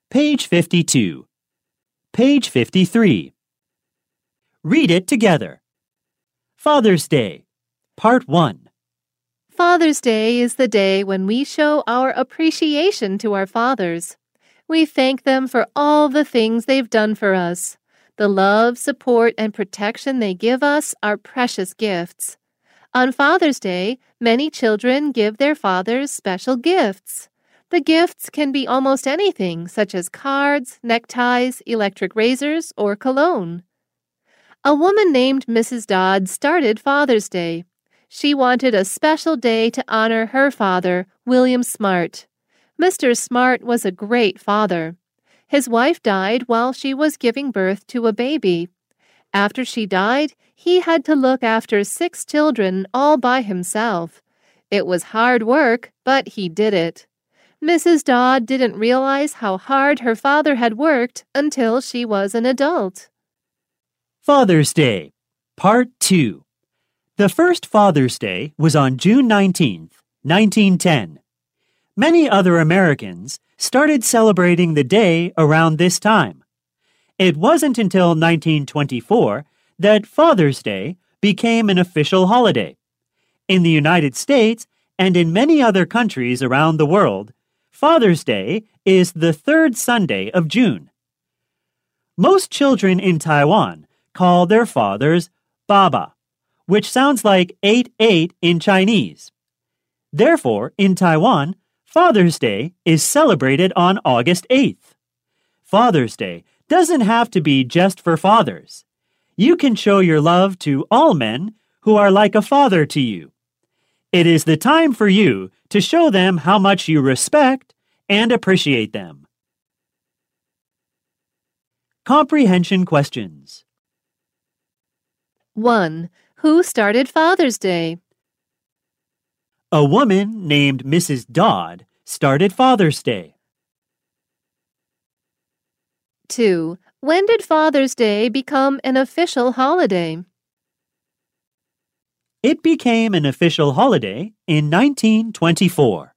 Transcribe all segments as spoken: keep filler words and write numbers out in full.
Page fifty-two. Page fifty-three. Read it together. Father's Day, Part one. Father's Day is the day when we show our appreciation to our fathers. We thank them for all the things they've done for us. The love, support, and protection they give us are precious gifts. On Father's Day, many children give their fathers special gifts. The gifts can be almost anything, such as cards, neckties, electric razors, or cologne. A woman named Missus Dodd started Father's Day. She wanted a special day to honor her father, William Smart. Mister Smart was a great father. His wife died while she was giving birth to a baby. After she died, he had to look after six children all by himself. It was hard work, but he did it. Missus Dodd didn't realize how hard her father had worked until she was an adult. Father's Day, Part two. The first Father's Day was on June nineteenth, nineteen ten. Many other Americans started celebrating the day around this time. It wasn't until nineteen twenty-four that Father's Day became an official holiday. In the United States and in many other countries around the world, Father's Day is the third Sunday of June. Most children in Taiwan call their fathers Baba, which sounds like eight eight in Chinese. Therefore, in Taiwan, Father's Day is celebrated on August eighth. Father's Day doesn't have to be just for fathers. You can show your love to all men who are like a father to you. It is the time for you to show them how much you respect and appreciate them. Comprehension questions. one. Who started Father's Day? A woman named Missus Dodd started Father's Day. two. When did Father's Day become an official holiday? It became an official holiday in nineteen twenty-four.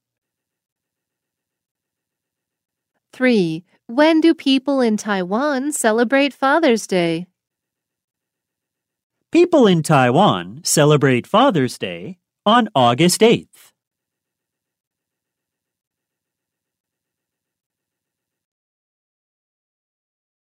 three. When do people in Taiwan celebrate Father's Day? People in Taiwan celebrate Father's Day on August eighth.